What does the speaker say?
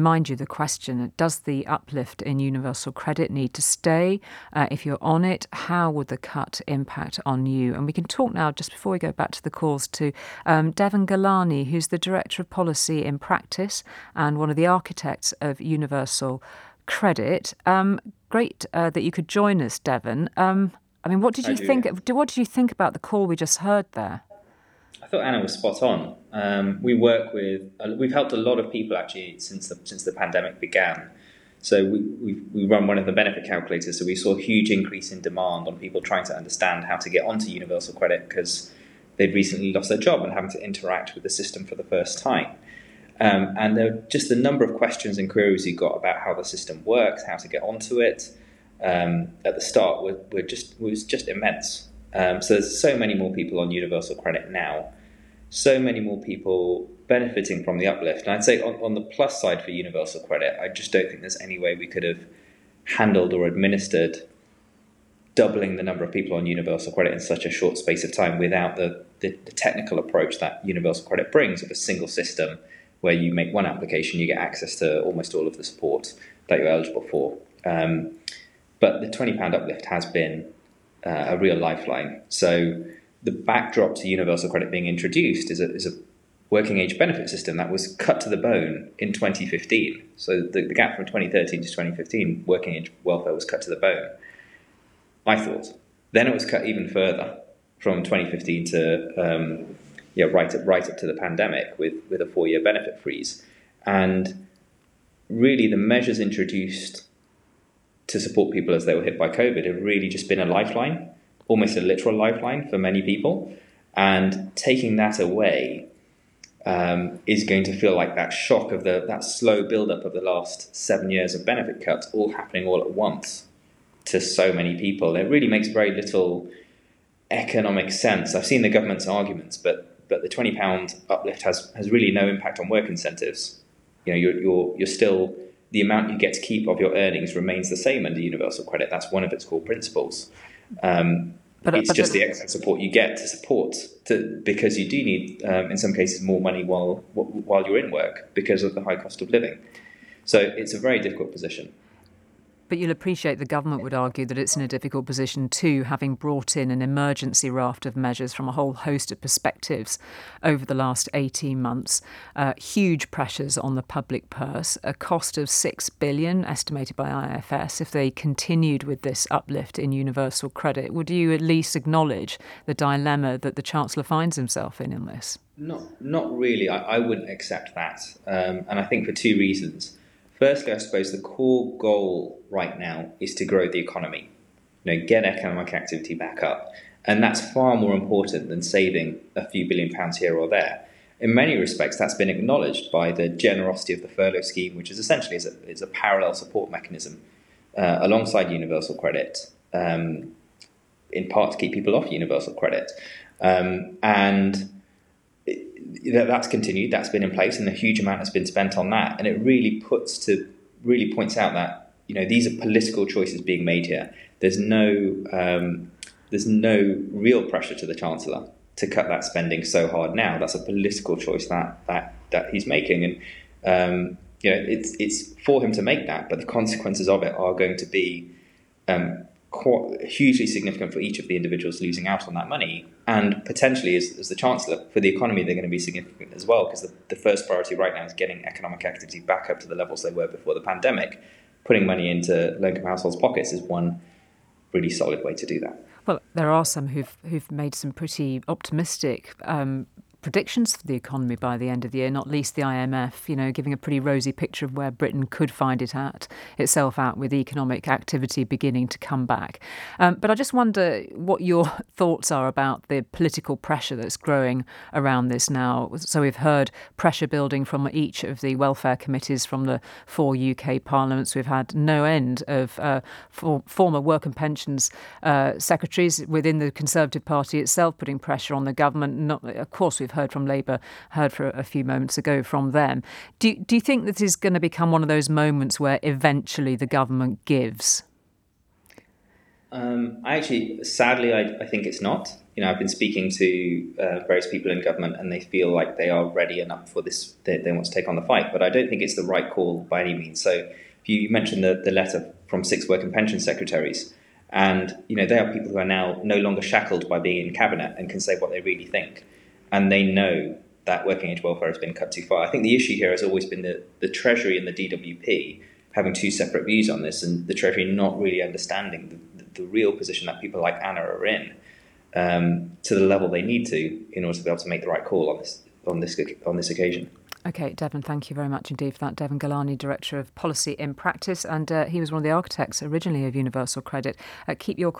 Mind you, the question, does the uplift in universal credit need to stay? If you're on it, how would the cut impact on you? And we can talk now, just before we go back to the calls, to Devon Galani, who's the Director of Policy in Practice and one of the architects of universal credit. Great that you could join us, Devon. What did you think? What did you think about the call we just heard there? I thought Anna was spot on. We've helped a lot of people actually since the pandemic began. So we run one of the benefit calculators. So we saw a huge increase in demand on people trying to understand how to get onto universal credit because they'd recently lost their job and having to interact with the system for the first time. And there were just the number of questions and queries we got about how the system works, how to get onto it. At the start was just immense. So there's so many more people on universal credit now, so many more people benefiting from the uplift. And I'd say on the plus side for universal credit, I just don't think there's any way we could have handled or administered doubling the number of people on universal credit in such a short space of time without the technical approach that universal credit brings of a single system where you make one application, you get access to almost all of the support that you're eligible for. But the £20 uplift has been a real lifeline. So the backdrop to universal credit being introduced is a working age benefit system that was cut to the bone in 2015. So the gap from 2013 to 2015, working age welfare was cut to the bone, I thought. Then it was cut even further from 2015 to right up to the pandemic with a 4-year benefit freeze. And really the measures introduced to support people as they were hit by COVID have really just been a lifeline, almost a literal lifeline for many people. And taking that away is going to feel like that shock of that slow build-up of the last 7 years of benefit cuts all happening all at once to so many people. It really makes very little economic sense. I've seen the government's arguments, but the £20 uplift has really no impact on work incentives. You're still, the amount you get to keep of your earnings remains the same under universal credit. That's one of its core principles. It's just the extra support you get because you do need, in some cases, more money while you're in work because of the high cost of living. So it's a very difficult position. But you'll appreciate the government would argue that it's in a difficult position too, having brought in an emergency raft of measures from a whole host of perspectives over the last 18 months. Huge pressures on the public purse, a cost of $6 billion estimated by IFS if they continued with this uplift in universal credit. Would you at least acknowledge the dilemma that the Chancellor finds himself in this? Not really. I wouldn't accept that. And I think for two reasons. Firstly, I suppose the core goal right now is to grow the economy, get economic activity back up. And that's far more important than saving a few £billion here or there. In many respects, that's been acknowledged by the generosity of the furlough scheme, which is essentially is a parallel support mechanism alongside universal credit, in part to keep people off universal credit. That's continued, that's been in place, and a huge amount has been spent on that. And it really points out that these are political choices being made here. There's no real pressure to the Chancellor to cut that spending so hard now. That's a political choice that he's making, and it's for him to make that. But the consequences of it are going to be quite hugely significant for each of the individuals losing out on that money, and potentially as the Chancellor, for the economy they're going to be significant as well, because the first priority right now is getting economic activity back up to the levels they were before the pandemic. Putting money into low-income households' pockets is one really solid way to do that. Well, there are some who've made some pretty optimistic predictions for the economy by the end of the year, not least the IMF, giving a pretty rosy picture of where Britain could find itself out with economic activity beginning to come back. But I just wonder what your thoughts are about the political pressure that's growing around this now. So we've heard pressure building from each of the welfare committees from the 4 UK parliaments. We've had no end of former work and pensions secretaries within the Conservative Party itself putting pressure on the government. Of course, we've heard from Labour, heard for a few moments ago from them. Do you think this is going to become one of those moments where eventually the government gives? Sadly, I think it's not. I've been speaking to various people in government, and they feel like they are ready enough for this. They want to take on the fight, but I don't think it's the right call by any means. So, if you mentioned the letter from 6 work and pension secretaries, and they are people who are now no longer shackled by being in cabinet and can say what they really think, and they know that working age welfare has been cut too far. I think the issue here has always been the Treasury and the DWP having two separate views on this, and the Treasury not really understanding the real position that people like Anna are in, to the level they need to in order to be able to make the right call on this occasion. OK, Devon, thank you very much indeed for that. Devon Gilani, Director of Policy in Practice, and he was one of the architects originally of Universal Credit. Keep your